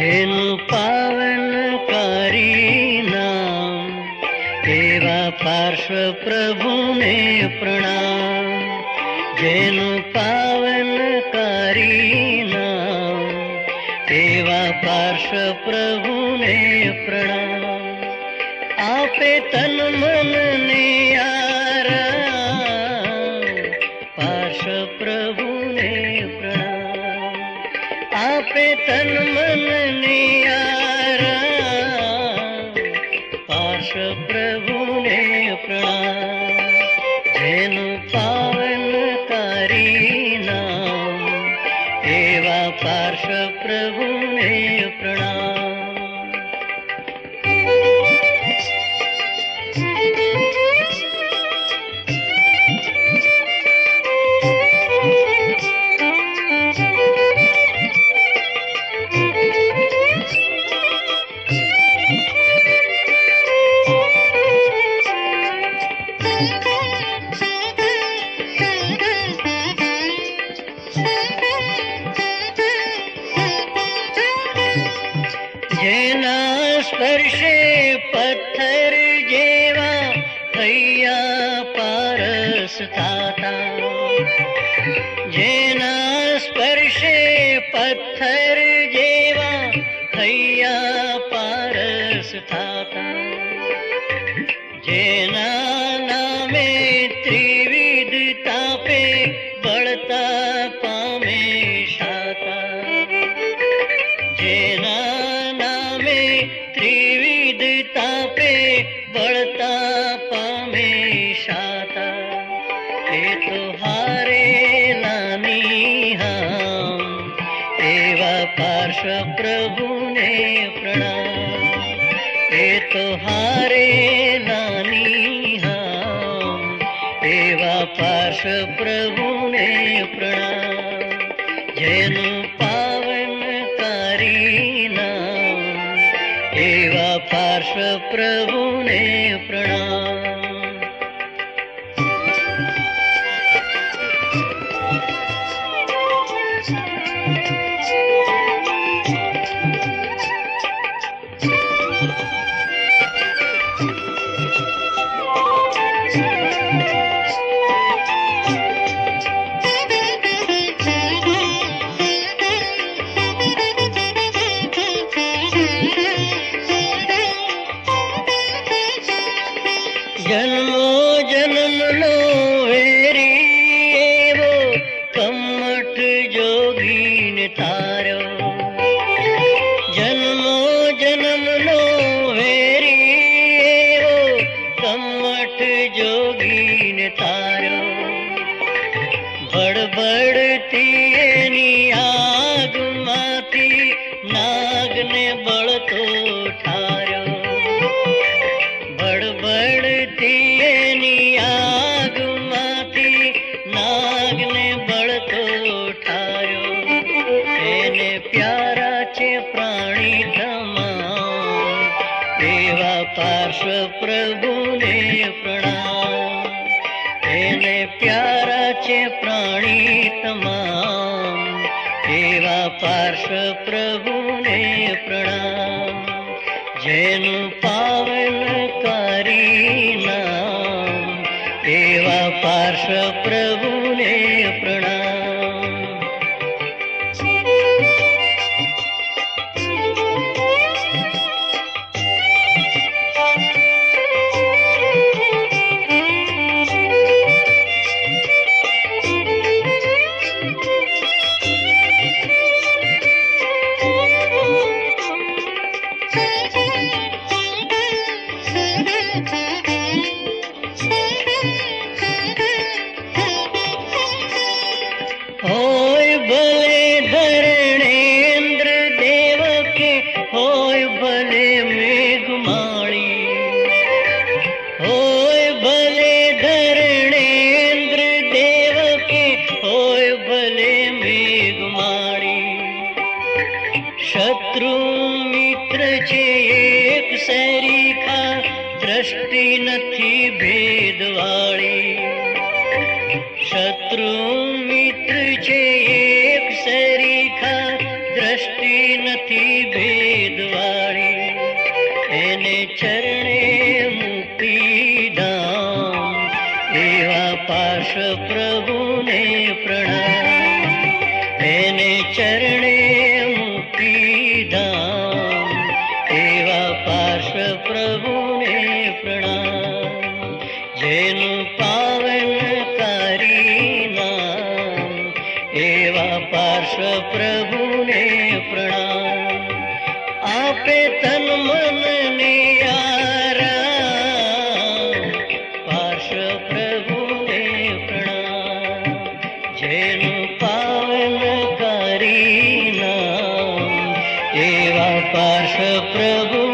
જેનું પાવનકારી નામ, એવા પાર્શ્વ પ્રભુને પ્રણામ. જેનું પાવનકારી નામ, એવા પાર્શ્વ પ્રભુને પ્રણામ. આપે તન મન ને આરામ, પાર્શ્વ પ્રભુને પ્રણામ. આપે તન મન ને આરામ, પાર્શ્વ પ્રભુને પ્રણામ. જેનું પાવનકારી નામ, એવા પાર્શ્વ પ્રભુને પ્રણામ. જેના સ્પર્શે પથ્થર જેવા થયા પારસ થાતા. જેના સ્પર્શે પથ્થર જેવા થયા પારસ થાતા. જેના નામે ત્રિવિધ તાપે બળતા પામે શાતા. જેના ત્રિવિધ તાપે બળતા પામે શાતા. એ તો હારેલાની હામ, એવા પાર્શ્વ પ્રભુને પ્રણામ. એ તો હારેલાની હામ, એવા પાર્શ્વ પ્રભુને પ્રણામ. જેનું પાવનકારી નામ, એવા પાર્શ્વ પ્રભુને પ્રણામ. જન્મો જન્મનો વેરી એવો કમઠ જોગીને તાર્યો. જન્મો જન્મનો વેરી એવો કમઠ જોગીને તાર્યો. બળબડતી એની આગમાંથી નાગને બળતો ઠાર્યો. બળબડતી એની આગમાંથી નાગને બળતો ઠાર્યો. એને પ્યારા છે પ્રાણી તમામ, એવા પાર્શ્વ પ્રભુને પ્રણામ. એને પ્યારા છે પ્રાણી તમામ, એવા પાર્શ્વ પ્રભુને પ્રણામ. જેનું પાવનકારી નામ, એવા પાર્શ્વ પ્રભુને પ્રણામ. હોય ભલે ધરણેન્દ્ર દેવ કે હોય ભલે મેઘમાળી. હોય ભલે ધરણેન્દ્ર દેવ કે હોય ભલે મેઘમાળી. શત્રુ મિત્ર છે એક સરીખા, દ્રષ્ટિ નથી ભેદવાળી. શત્રુ મિત્ર છે એક સરીખા, દ્રષ્ટિ દ્રષ્ટિ નથી ભેદવાળી, એને ચરણે મૂકી ધામ, એવા પાર્શ પ્રભુને પ્રણામ. એને ચરણે મૂકી ધામ, એવા પાર્શ પ્રભુને પ્રણામ. જેનું પાવનકારી નામ, એવા પાર્શ પ્રભુને પ્રણામ. આપે તન મન ને આરામ, પાર્શ પ્રભુને પ્રણામ. જેનું પાવનકારી નામ, એવા પાર્શ પ્રભુ